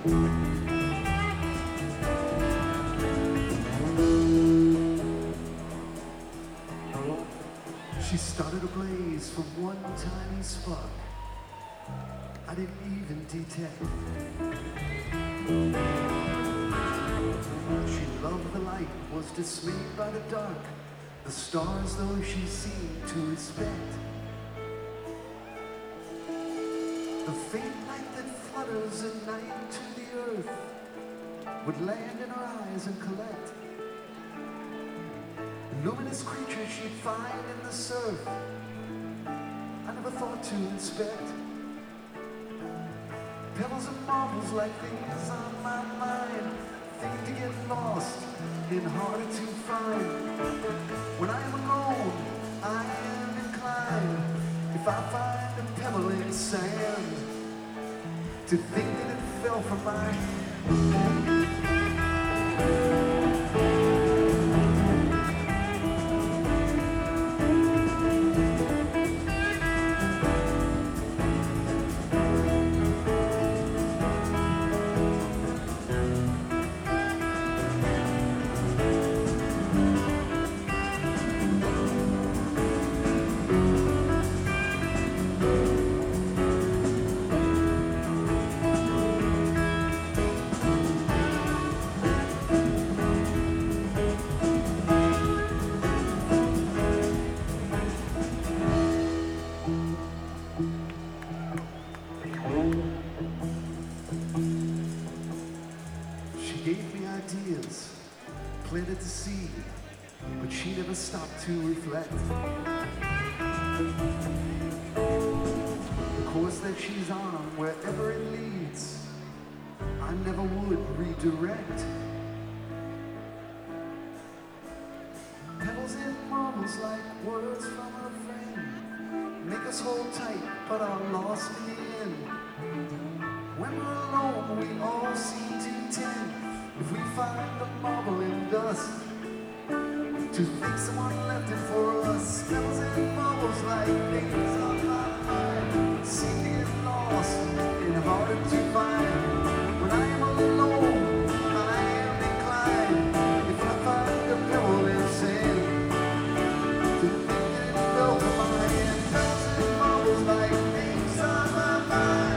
She started a blaze from one tiny spark I didn't even detect. She loved the light, was dismayed by the dark, the stars though she seemed to respect. The faint light that flutters at night to the earth would land in her eyes and collect. Luminous creatures she'd find in the surf I never thought to inspect. Pebbles and marbles like things on my mind, thinking to get lost and harder to find. When I am alone, I am inclined, if I find a pebble in sand, to think that it fell from my hand. Gave me ideas, planted the seed, but she never stopped to reflect. The course that she's on, wherever it leads, I never would redirect. Pebbles and marbles like words from a friend make us hold tight, but are lost in the end. When we're alone, we all seem to tend, if we find a marble in dust, to think someone left it for us. Pebbles and marbles like things on my mind, seem to get lost and harder to find. When I am alone, I am inclined, if I find a pebble in sand, to think that it fell from my hand. Pebbles and marbles like things on my mind.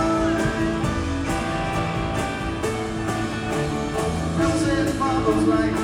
Like